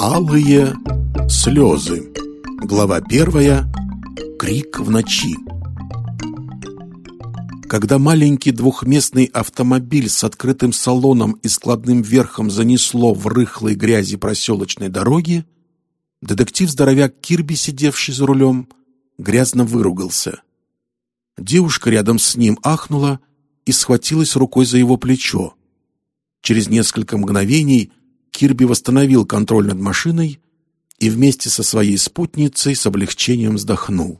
Алые слезы. Глава 1. Крик в ночи. Когда маленький двухместный автомобиль с открытым салоном и складным верхом занесло в рыхлой грязи проселочной дороги, детектив-здоровяк Кирби, сидевший за рулем, грязно выругался. Девушка рядом с ним ахнула и схватилась рукой за его плечо. Через несколько мгновений Кирби восстановил контроль над машиной и вместе со своей спутницей с облегчением вздохнул.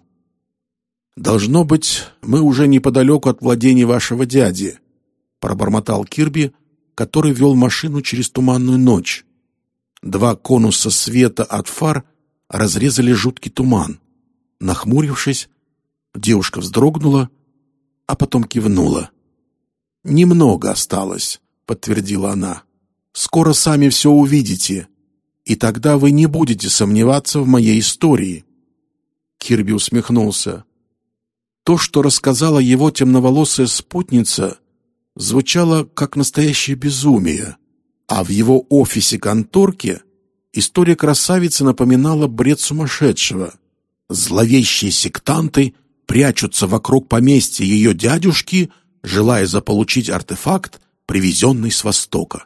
«Должно быть, мы уже неподалеку от владений вашего дяди», — пробормотал Кирби, который вел машину через туманную ночь. Два конуса света от фар разрезали жуткий туман. Нахмурившись, девушка вздрогнула, а потом кивнула. «Немного осталось», — подтвердила она. «Скоро сами все увидите, и тогда вы не будете сомневаться в моей истории». Кирби усмехнулся. То, что рассказала его темноволосая спутница, звучало как настоящее безумие, а в его офисе-конторке история красавицы напоминала бред сумасшедшего. Зловещие сектанты прячутся вокруг поместья ее дядюшки, желая заполучить артефакт, привезенный с Востока.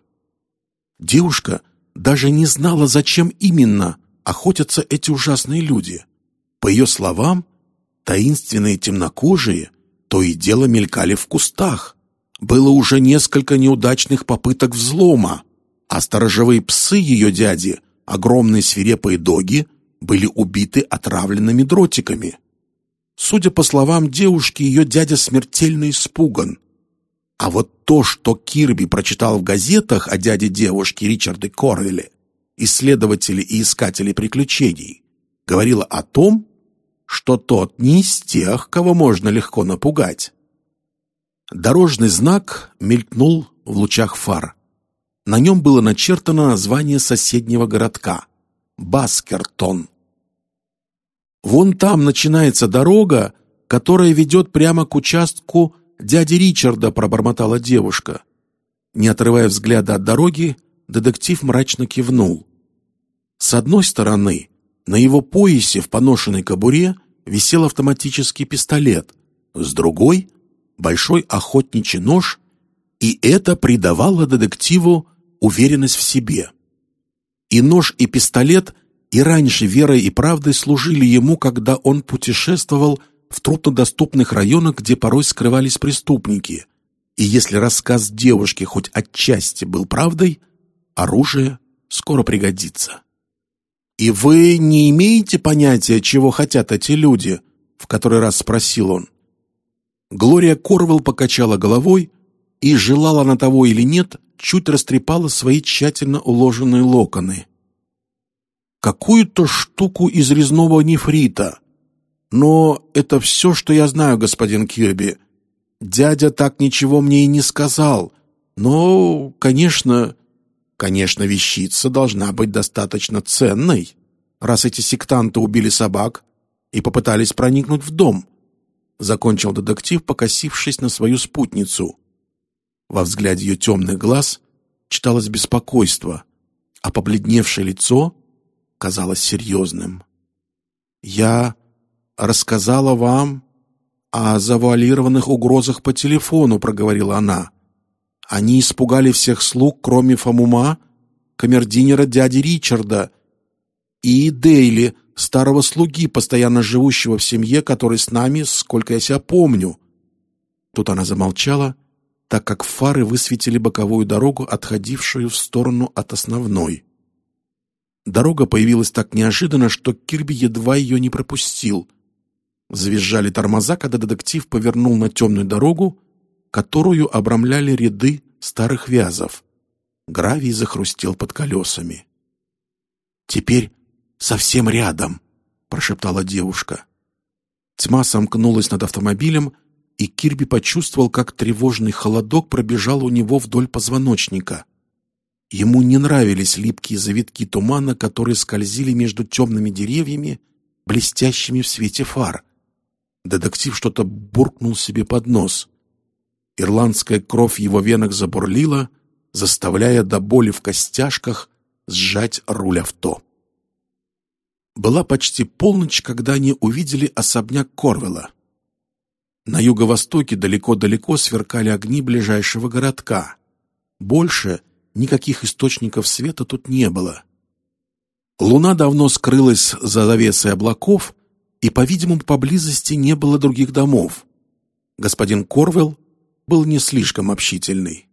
Девушка даже не знала, зачем именно охотятся эти ужасные люди. По ее словам, таинственные темнокожие то и дело мелькали в кустах. Было уже несколько неудачных попыток взлома, а сторожевые псы ее дяди, огромные свирепые доги, были убиты отравленными дротиками. Судя по словам девушки, ее дядя смертельно испуган. А вот то, что Кирби прочитал в газетах о дяде девушки Ричарде Корвеле, исследователе и искателе приключений, говорило о том, что тот не из тех, кого можно легко напугать. Дорожный знак мелькнул в лучах фар. На нем было начертано название соседнего городка — Баскертон. «Вон там начинается дорога, которая ведет прямо к участку дяди Ричарда», — пробормотала девушка. Не отрывая взгляда от дороги, детектив мрачно кивнул. С одной стороны, на его поясе в поношенной кобуре висел автоматический пистолет, с другой — большой охотничий нож, и это придавало детективу уверенность в себе. И нож, и пистолет и раньше верой и правдой служили ему, когда он путешествовал в труднодоступных районах, где порой скрывались преступники. И если рассказ девушки хоть отчасти был правдой, оружие скоро пригодится. «И вы не имеете понятия, чего хотят эти люди?» — в который раз спросил он. Глория Корвелл покачала головой и, желала она того или нет, чуть растрепала свои тщательно уложенные локоны. «Какую-то штуку из резного нефрита. Но это все, что я знаю, господин Кирби. Дядя так ничего мне и не сказал. Но, конечно, вещица должна быть достаточно ценной, раз эти сектанты убили собак и попытались проникнуть в дом», — закончил детектив, покосившись на свою спутницу. Во взгляде ее темных глаз читалось беспокойство, а побледневшее лицо казалось серьезным. «Я рассказала вам о завуалированных угрозах по телефону», — проговорила она. «Они испугали всех слуг, кроме Фомума, камердинера дяди Ричарда, и Дейли, старого слуги, постоянно живущего в семье, который с нами, сколько я себя помню». Тут она замолчала, так как фары высветили боковую дорогу, отходившую в сторону от основной. Дорога появилась так неожиданно, что Кирби едва ее не пропустил. Завизжали тормоза, когда детектив повернул на темную дорогу, которую обрамляли ряды старых вязов. Гравий захрустел под колесами. «Теперь совсем рядом», — прошептала девушка. Тьма сомкнулась над автомобилем, и Кирби почувствовал, как тревожный холодок пробежал у него вдоль позвоночника. Ему не нравились липкие завитки тумана, которые скользили между темными деревьями, блестящими в свете фар. Детектив что-то буркнул себе под нос. Ирландская кровь в его венах забурлила, заставляя до боли в костяшках сжать руль авто. Была почти полночь, когда они увидели особняк Корвелла. На юго-востоке далеко-далеко сверкали огни ближайшего городка. Больше никаких источников света тут не было. Луна давно скрылась за завесой облаков, и, по-видимому, поблизости не было других домов. Господин Корвелл был не слишком общительный.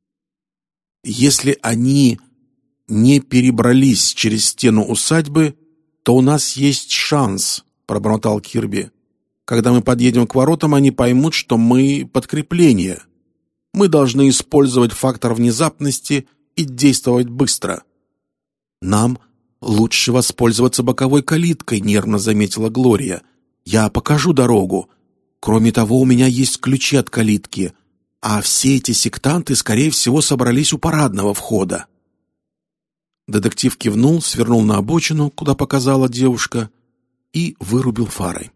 «Если они не перебрались через стену усадьбы, то у нас есть шанс», — пробормотал Кирби. «Когда мы подъедем к воротам, они поймут, что мы подкрепление. Мы должны использовать фактор внезапности и действовать быстро». «Нам лучше воспользоваться боковой калиткой», — нервно заметила Глория. «Я покажу дорогу. Кроме того, у меня есть ключи от калитки, а все эти сектанты, скорее всего, собрались у парадного входа». Детектив кивнул, свернул на обочину, куда показала девушка, и вырубил фары.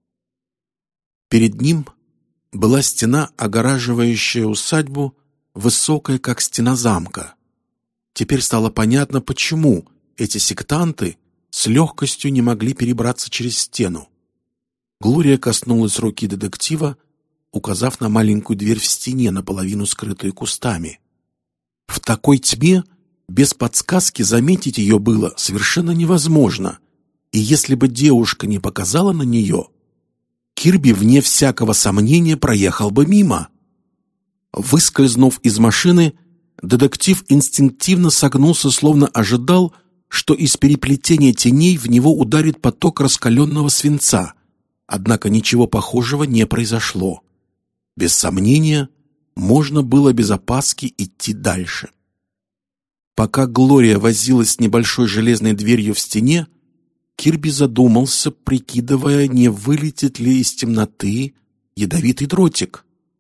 Перед ним была стена, огораживающая усадьбу, высокая, как стена замка. Теперь стало понятно, почему эти сектанты с легкостью не могли перебраться через стену. Глория коснулась руки детектива, указав на маленькую дверь в стене, наполовину скрытую кустами. В такой тьме без подсказки заметить ее было совершенно невозможно, и если бы девушка не показала на нее, Кирби, вне всякого сомнения, проехал бы мимо. Выскользнув из машины, детектив инстинктивно согнулся, словно ожидал, что из переплетения теней в него ударит поток раскаленного свинца, однако ничего похожего не произошло. Без сомнения, можно было без опаски идти дальше. Пока Глория возилась с небольшой железной дверью в стене, Кирби задумался, прикидывая, не вылетит ли из темноты ядовитый дротик.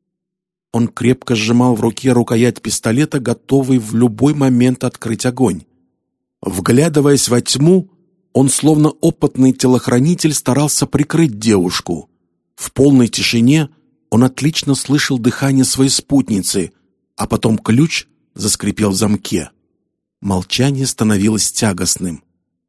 Он крепко сжимал в руке рукоять пистолета, готовый в любой момент открыть огонь. Вглядываясь во тьму, он, словно опытный телохранитель, старался прикрыть девушку. В полной тишине он отлично слышал дыхание своей спутницы, а потом ключ заскрипел в замке. Молчание становилось тягостным.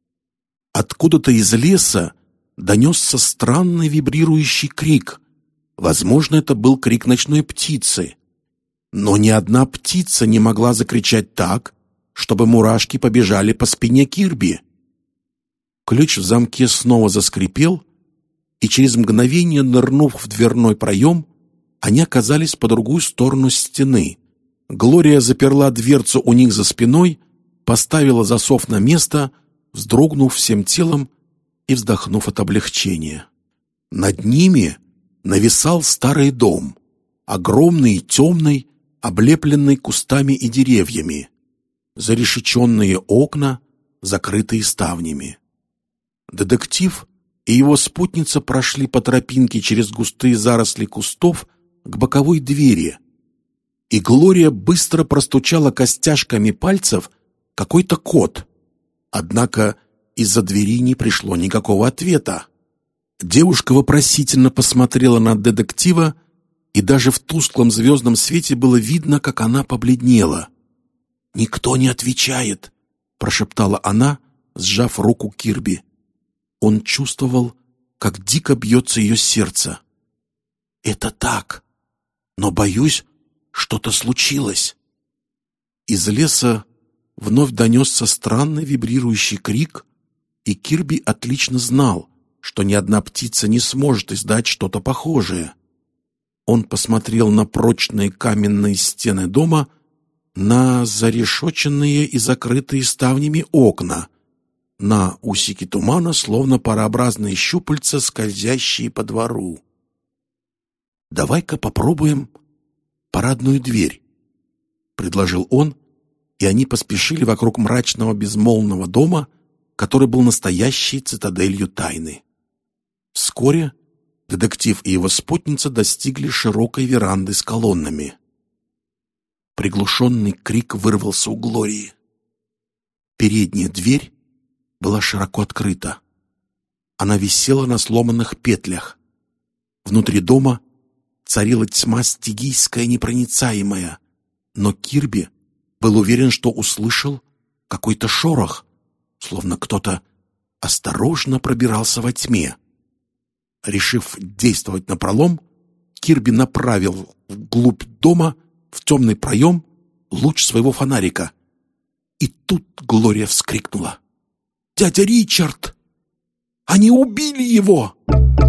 Откуда-то из леса донесся странный вибрирующий крик. Возможно, это был крик ночной птицы. Но ни одна птица не могла закричать так, чтобы мурашки побежали по спине Кирби. Ключ в замке снова заскрипел, и через мгновение, нырнув в дверной проем, они оказались по другую сторону стены. Глория заперла дверцу у них за спиной, поставила засов на место, вздрогнув всем телом и вздохнув от облегчения. Над ними нависал старый дом, огромный и темный, облепленный кустами и деревьями, зарешеченные окна, закрытые ставнями. Детектив и его спутница прошли по тропинке через густые заросли кустов к боковой двери, и Глория быстро простучала костяшками пальцев какой-то код. Однако из-за двери не пришло никакого ответа. Девушка вопросительно посмотрела на детектива, и даже в тусклом звездном свете было видно, как она побледнела. «Никто не отвечает», — прошептала она, сжав руку Кирби. Он чувствовал, как дико бьется ее сердце. «Это так, но, боюсь, что-то случилось». Из леса вновь донесся странный вибрирующий крик, и Кирби отлично знал, что ни одна птица не сможет издать что-то похожее. Он посмотрел на прочные каменные стены дома, на зарешоченные и закрытые ставнями окна, на усики тумана, словно парообразные щупальца, скользящие по двору. «Давай-ка попробуем парадную дверь», — предложил он, и они поспешили вокруг мрачного безмолвного дома, который был настоящей цитаделью тайны. Вскоре детектив и его спутница достигли широкой веранды с колоннами. Приглушенный крик вырвался у Глории. Передняя дверь была широко открыта. Она висела на сломанных петлях. Внутри дома царила тьма стигийская, непроницаемая, но Кирби был уверен, что услышал какой-то шорох, словно кто-то осторожно пробирался во тьме. Решив действовать напролом, Кирби направил вглубь дома, в темный проем, луч своего фонарика. И тут Глория вскрикнула: «Дядя Ричард! Они убили его!»